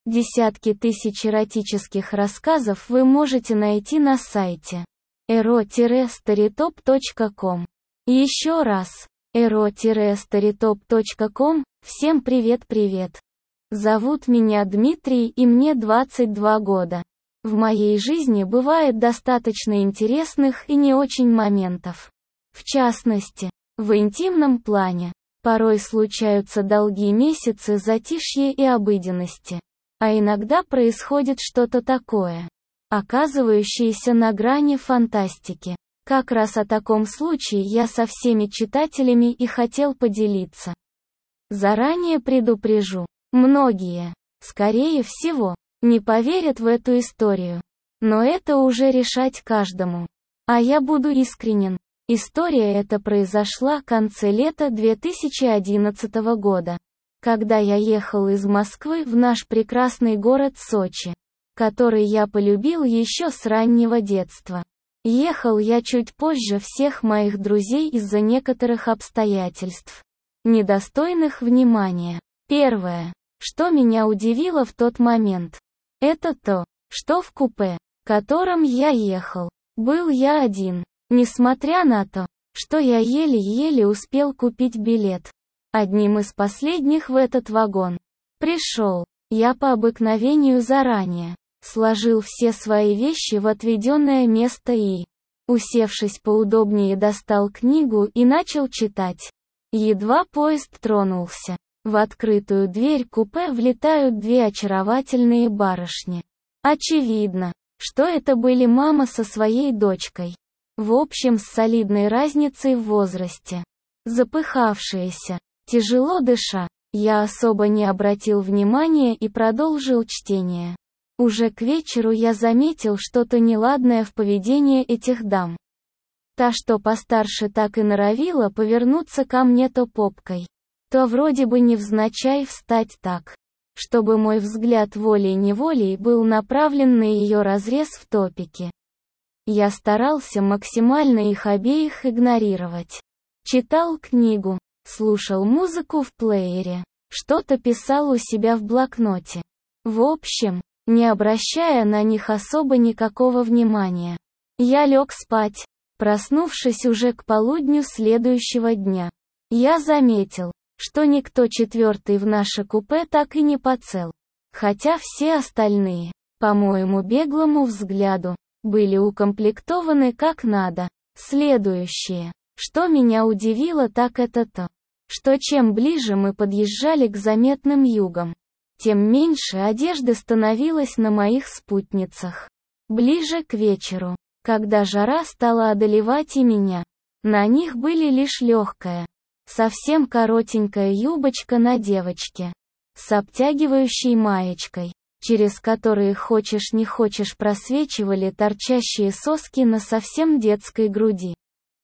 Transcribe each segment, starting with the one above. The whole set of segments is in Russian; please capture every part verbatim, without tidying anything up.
Десятки тысяч эротических рассказов вы можете найти на сайте эро старитоп точка ком. Еще раз, эро старитоп точка ком. Всем привет-привет. Зовут меня Дмитрий и мне двадцать два года. В моей жизни бывает достаточно интересных и не очень моментов. В частности, в интимном плане. Порой случаются долгие месяцы затишья и обыденности. А иногда происходит что-то такое, оказывающееся на грани фантастики. Как раз о таком случае я со всеми читателями и хотел поделиться. Заранее предупрежу, многие, скорее всего, не поверят в эту историю. Но это уже решать каждому. А я буду искренен. История эта произошла в конце лета две тысячи одиннадцатого года, когда я ехал из Москвы в наш прекрасный город Сочи, который я полюбил еще с раннего детства. Ехал я чуть позже всех моих друзей из-за некоторых обстоятельств, недостойных внимания. Первое, что меня удивило в тот момент, это то, что в купе, в котором я ехал, был я один. Несмотря на то, что я еле-еле успел купить билет, одним из последних в этот вагон. Пришел, я по обыкновению заранее, сложил все свои вещи в отведенное место и, усевшись поудобнее, достал книгу и начал читать. Едва поезд тронулся, в открытую дверь купе влетают две очаровательные барышни. Очевидно, что это были мама со своей дочкой. В общем, с солидной разницей в возрасте. Запыхавшиеся, тяжело дыша, я особо не обратил внимания и продолжил чтение. Уже к вечеру я заметил что-то неладное в поведении этих дам. Та, что постарше, так и норовила повернуться ко мне то попкой, то вроде бы невзначай встать так, чтобы мой взгляд волей-неволей был направлен на ее разрез в топике. Я старался максимально их обеих игнорировать. Читал книгу, слушал музыку в плеере, что-то писал у себя в блокноте. В общем, не обращая на них особо никакого внимания. Я лег спать, проснувшись уже к полудню следующего дня. Я заметил, что никто четвертый в наше купе так и не подсел. Хотя все остальные, по моему беглому взгляду, были укомплектованы как надо. Следующее, что меня удивило, так это то, что чем ближе мы подъезжали к заметным югам, тем меньше одежды становилось на моих спутницах. Ближе к вечеру, когда жара стала одолевать и меня, на них были лишь легкая, совсем коротенькая юбочка на девочке, с обтягивающей маечкой, через которые хочешь не хочешь просвечивали торчащие соски на совсем детской груди.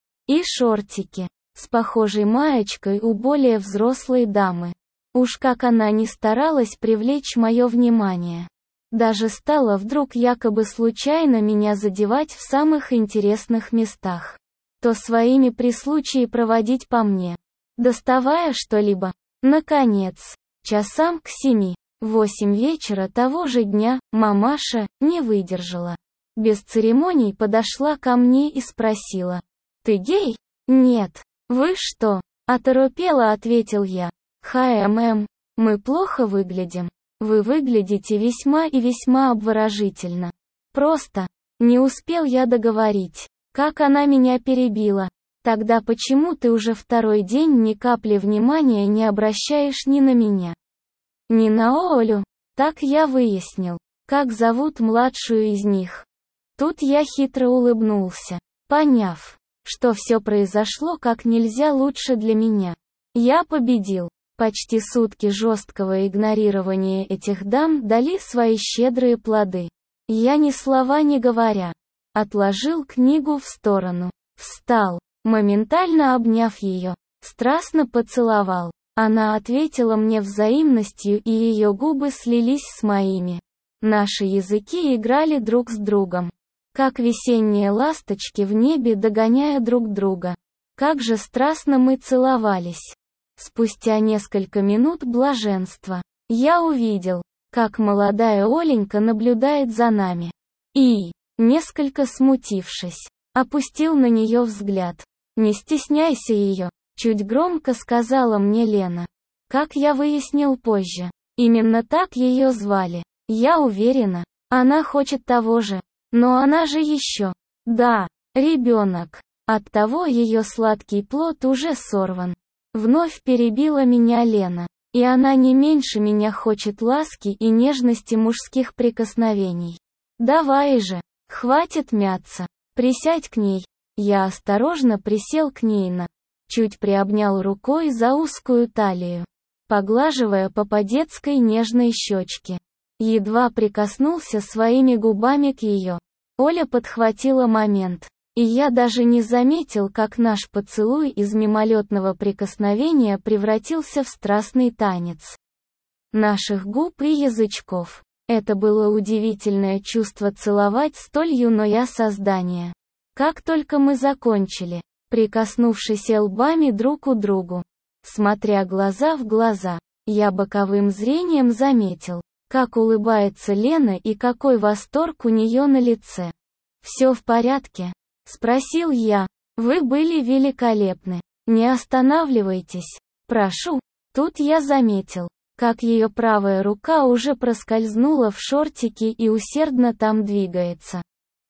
И шортики, с похожей маечкой у более взрослой дамы. Уж как она ни старалась привлечь мое внимание. Даже стала вдруг якобы случайно меня задевать в самых интересных местах. То своими при случае проводить по мне, доставая что-либо. Наконец, часам к семи. В восемь вечера того же дня, мамаша не выдержала. Без церемоний подошла ко мне и спросила: «Ты гей?» «Нет». «Вы что?» Оторопела, ответил я. «Хм, мы плохо выглядим. Вы выглядите весьма и весьма обворожительно». Просто, не успел я договорить, как она меня перебила. «Тогда почему ты уже второй день ни капли внимания не обращаешь ни на меня, ни на Олю?» Так я выяснил, как зовут младшую из них. Тут я хитро улыбнулся, поняв, что все произошло как нельзя лучше для меня. Я победил. Почти сутки жесткого игнорирования этих дам дали свои щедрые плоды. Я ни слова не говоря, отложил книгу в сторону, встал, моментально обняв ее, страстно поцеловал. Она ответила мне взаимностью, и ее губы слились с моими. Наши языки играли друг с другом, как весенние ласточки в небе, догоняя друг друга. Как же страстно мы целовались. Спустя несколько минут блаженства, я увидел, как молодая Оленька наблюдает за нами. И, несколько смутившись, опустил на нее взгляд. «Не стесняйся ее», — чуть громко сказала мне Лена. Как я выяснил позже, именно так ее звали. Я уверена, она хочет того же. Но она же еще. Да, ребенок. Оттого ее сладкий плод уже сорван. Вновь перебила меня Лена. И она не меньше меня хочет ласки и нежности мужских прикосновений. Давай же, хватит мяться. Присядь к ней. Я осторожно присел к ней на. Чуть приобнял рукой за узкую талию, поглаживая по по-детской нежной щечке. Едва прикоснулся своими губами к ее. Оля подхватила момент. И я даже не заметил, как наш поцелуй из мимолетного прикосновения превратился в страстный танец наших губ и язычков. Это было удивительное чувство целовать столь юное создание. Как только мы закончили, прикоснувшись лбами друг к другу, смотря глаза в глаза, я боковым зрением заметил, как улыбается Лена и какой восторг у нее на лице. «Все в порядке?» — спросил я. «Вы были великолепны. Не останавливайтесь. Прошу». Тут я заметил, как ее правая рука уже проскользнула в шортики и усердно там двигается.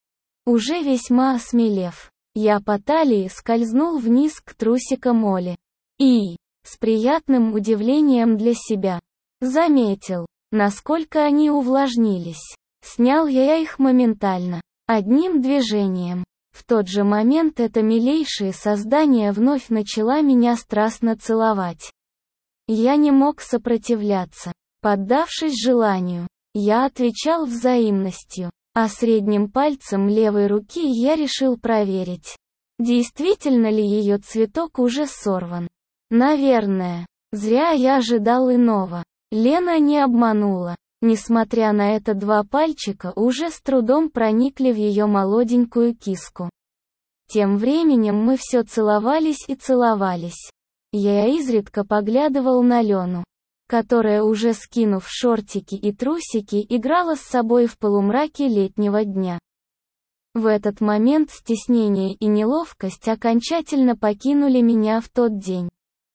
Уже весьма осмелев, я по талии скользнул вниз к трусикам Оли. И, с приятным удивлением для себя, заметил, насколько они увлажнились. Снял я их моментально, одним движением. В тот же момент это милейшее создание вновь начала меня страстно целовать. Я не мог сопротивляться. Поддавшись желанию, я отвечал взаимностью, а средним пальцем левой руки я решил проверить, действительно ли ее цветок уже сорван. Наверное, зря я ожидал иного. Лена не обманула. Несмотря на это, два пальчика уже с трудом проникли в ее молоденькую киску. Тем временем мы все целовались и целовались. Я изредка поглядывал на Лену, которая, уже скинув шортики и трусики, играла с собой в полумраке летнего дня. В этот момент стеснение и неловкость окончательно покинули меня в тот день.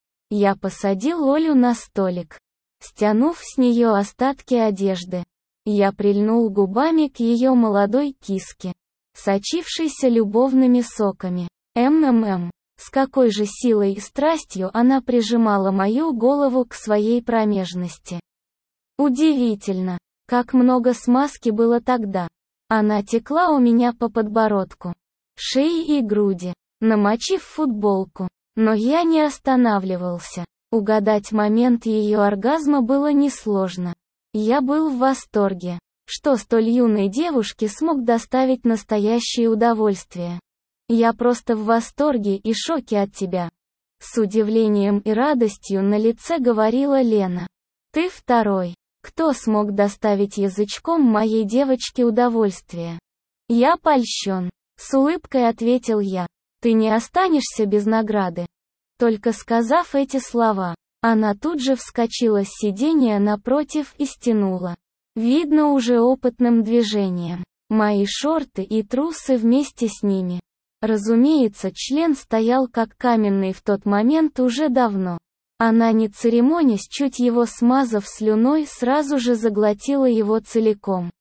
Я посадил Олю на столик, стянув с нее остатки одежды. Я прильнул губами к ее молодой киске, сочившейся любовными соками. МММ. С какой же силой и страстью она прижимала мою голову к своей промежности. Удивительно, как много смазки было тогда. Она текла у меня по подбородку, шее и груди, намочив футболку. Но я не останавливался. Угадать момент ее оргазма было несложно. Я был в восторге, что столь юной девушке смог доставить настоящее удовольствие. Я просто в восторге и шоке от тебя. С удивлением и радостью на лице говорила Лена. Ты второй, кто смог доставить язычком моей девочке удовольствие. Я польщен. С улыбкой ответил я. Ты не останешься без награды. Только сказав эти слова, она тут же вскочила с сиденья напротив и стянула, видно уже опытным движением, мои шорты и трусы вместе с ними. Разумеется, член стоял как каменный в тот момент уже давно. Она, не церемонясь, чуть его смазав слюной, сразу же заглотила его целиком.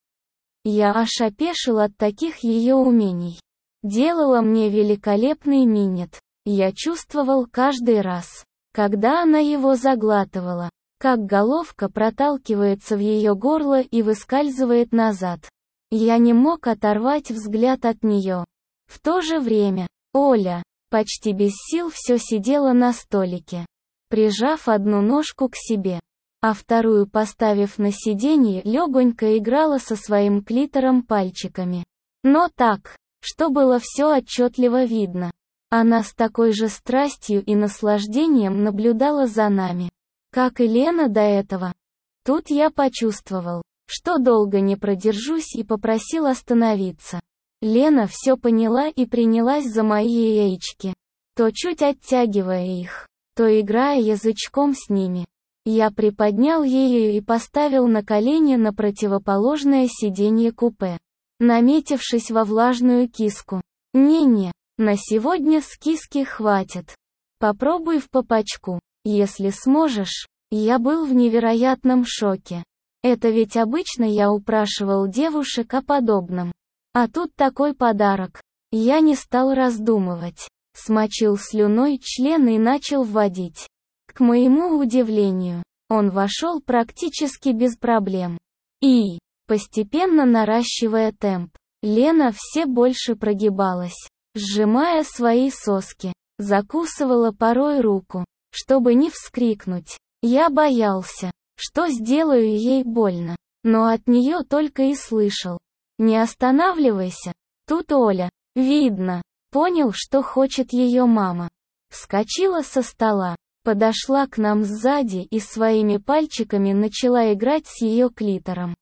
Я аж опешил от таких ее умений. Делала мне великолепный минет. Я чувствовал каждый раз, когда она его заглатывала, как головка проталкивается в ее горло и выскальзывает назад. Я не мог оторвать взгляд от нее. В то же время, Оля, почти без сил, все сидела на столике, прижав одну ножку к себе, а вторую поставив на сиденье, легонько играла со своим клитором пальчиками. Но так, что было все отчетливо видно. Она с такой же страстью и наслаждением наблюдала за нами, как и Лена до этого. Тут я почувствовал, что долго не продержусь, и попросил остановиться. Лена все поняла и принялась за мои яички, то чуть оттягивая их, то играя язычком с ними. Я приподнял ее и поставил на колени на противоположное сиденье купе, наметившись во влажную киску. «Не-не, на сегодня с киски хватит. Попробуй в попачку, если сможешь». Я был в невероятном шоке. Это ведь обычно я упрашивал девушек о подобном. А тут такой подарок. Я не стал раздумывать. Смочил слюной член и начал вводить. К моему удивлению, он вошел практически без проблем. И, постепенно наращивая темп, Лена все больше прогибалась, сжимая свои соски, закусывала порой руку, чтобы не вскрикнуть. Я боялся, что сделаю ей больно, но от нее только и слышал: «Не останавливайся». Тут Оля, видно, понял, что хочет ее мама. Вскочила со стола, подошла к нам сзади и своими пальчиками начала играть с ее клитором.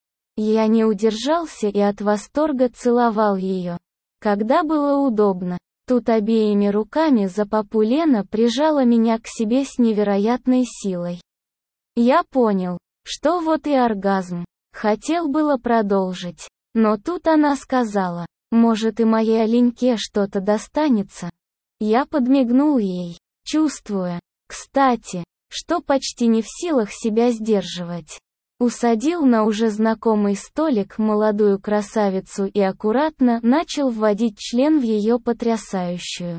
Я не удержался и от восторга целовал ее, когда было удобно. Тут обеими руками за попу Лена прижала меня к себе с невероятной силой. Я понял, что вот и оргазм. Хотел было продолжить, но тут она сказала: «Может, и моей Оленьке что-то достанется?» Я подмигнул ей, чувствуя, кстати, что почти не в силах себя сдерживать. Усадил на уже знакомый столик молодую красавицу и аккуратно начал вводить член в ее потрясающую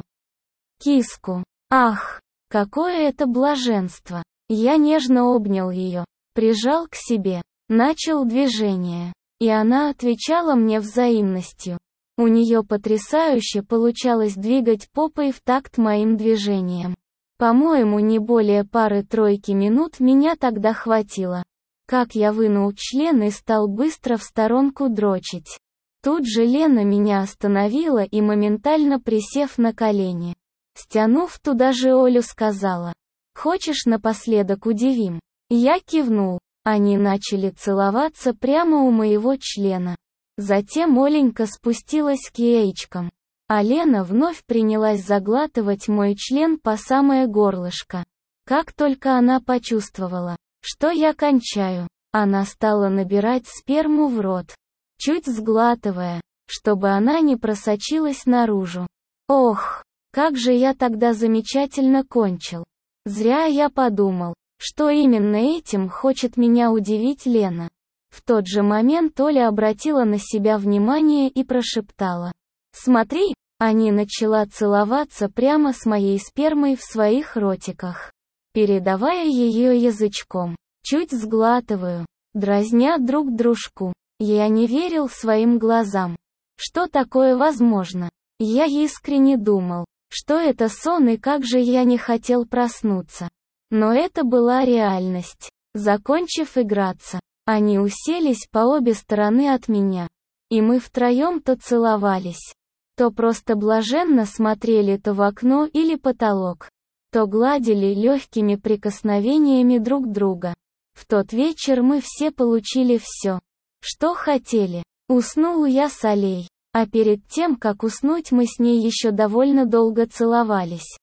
киску. Ах, какое это блаженство! Я нежно обнял ее, прижал к себе, начал движение, и она отвечала мне взаимностью. У нее потрясающе получалось двигать попой в такт моим движениям. По-моему, не более пары-тройки минут меня тогда хватило. Как я вынул член и стал быстро в сторонку дрочить. Тут же Лена меня остановила и, моментально присев на колени, стянув туда же Олю, сказала: «Хочешь, напоследок удивим?» Я кивнул. Они начали целоваться прямо у моего члена. Затем Оленька спустилась к яичкам, а Лена вновь принялась заглатывать мой член по самое горлышко. Как только она почувствовала, что я кончаю, она стала набирать сперму в рот, чуть сглатывая, чтобы она не просочилась наружу. Ох, как же я тогда замечательно кончил. Зря я подумал, что именно этим хочет меня удивить Лена. В тот же момент Оля обратила на себя внимание и прошептала: «Смотри!» Они начала целоваться прямо с моей спермой в своих ротиках, передавая ее язычком. Чуть сглатываю, дразня друг дружку. Я не верил своим глазам. Что такое возможно? Я искренне думал, что это сон и как же я не хотел проснуться. Но это была реальность. Закончив играться, они уселись по обе стороны от меня. И мы втроем то целовались, то просто блаженно смотрели то в окно или потолок, то гладили легкими прикосновениями друг друга. В тот вечер мы все получили все, что хотели. Уснул я с Олей, а перед тем, как уснуть, мы с ней еще довольно долго целовались,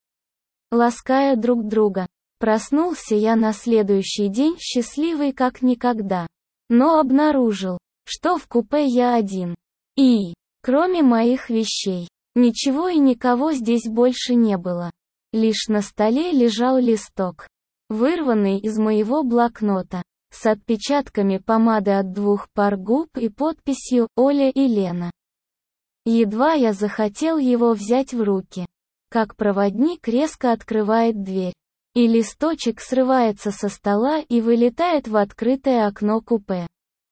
лаская друг друга. Проснулся я на следующий день счастливый как никогда, но обнаружил, что в купе я один. И, кроме моих вещей, ничего и никого здесь больше не было. Лишь на столе лежал листок, вырванный из моего блокнота, с отпечатками помады от двух пар губ и подписью «Оля и Лена». Едва я захотел его взять в руки, как проводник резко открывает дверь, и листочек срывается со стола и вылетает в открытое окно купе.